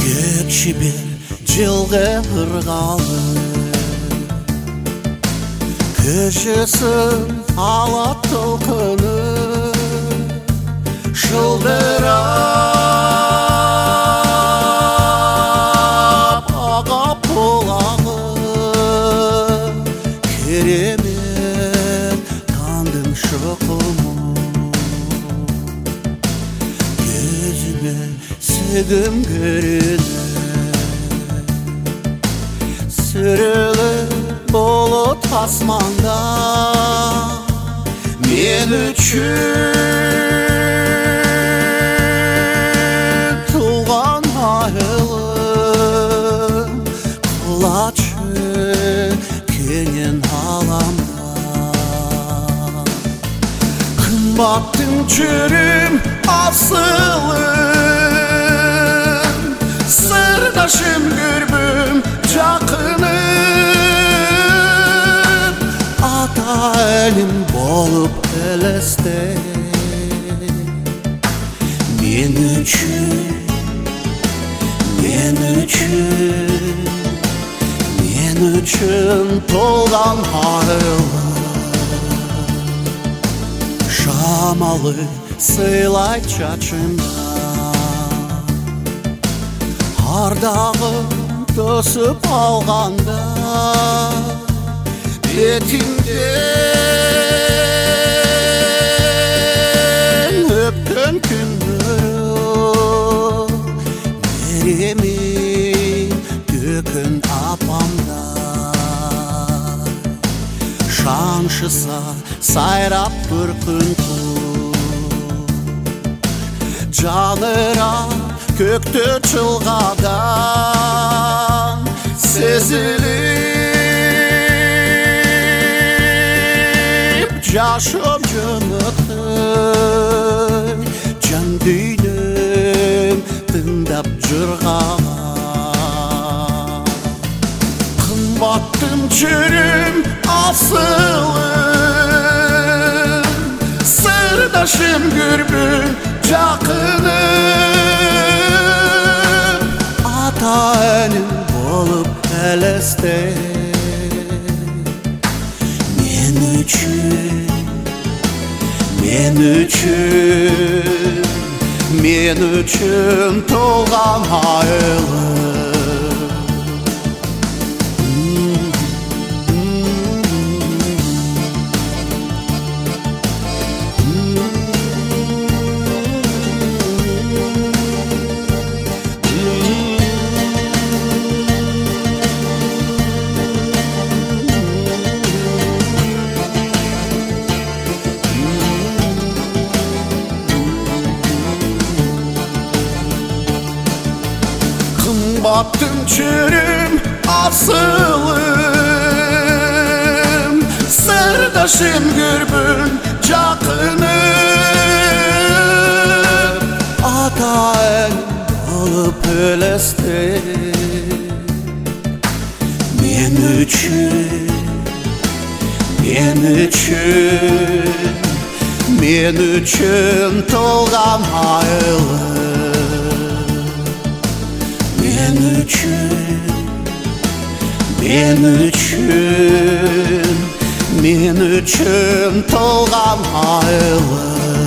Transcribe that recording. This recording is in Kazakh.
Екші бер жылғы ырғалы Көшесін ала толқыны Шылдырап аға полағы Керемет таңдың шықымы Көзіме сөгім көреді Сүрелі бұлыт асманда Мен үшін туған айылым Құлатшы кенен аламда Қымбаттың жүрім асылым Сырдашым көрбім жақыным Ата әлім болып әлесте Мен үшін толған айылым Шамалы сыйлай чачымда Ардағым төсіп алғанда Бетіңден өпкен күндері Меремей төкін апамда Шаншыса сайрап бүркін Жаныра көкті чылғадан Сезіліп жашым жымытын Жан дүйнім тыңдап жырғаған Қымбаттым жүрім асылым Сырдашым көрбім жақыным Ата әнім болып әлесте Мен үшін толған айылым Қымбаттым жүрім асылым Сырдашым көрбін жақыным Ата әнім болып әлесте Мен үшін толған айылым Мен үшін толған айылым